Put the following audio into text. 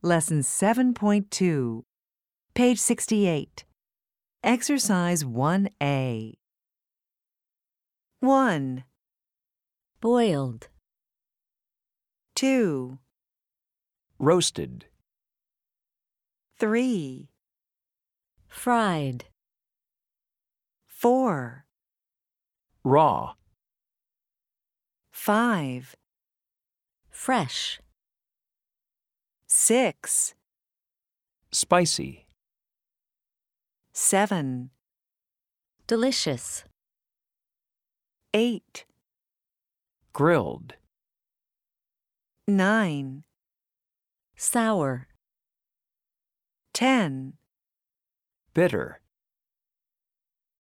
Lesson 7.2, page 68. Exercise 1A. 1, boiled, 2, roasted, 3, fried, 4, raw, 5, fresh, 6, spicy, 7, delicious, 8, grilled, 9, sour, 10, bitter.